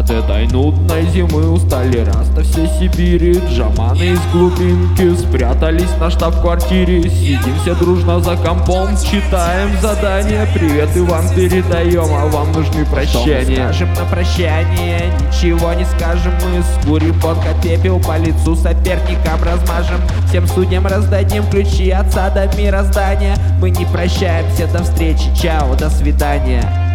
От этой нудной зимы устали раз-то все Сибири. Джаманы из глубинки спрятались на штаб-квартире. Сидим все дружно за компом, читаем задания. Привет и вам передаем, а вам нужны прощания. Скажем на прощание, ничего не скажем. Мы скурим водка, пепел по лицу соперникам размажем. Всем судьям раздадим ключи от сада мироздания. Мы не прощаемся, до встречи, чао, до свидания.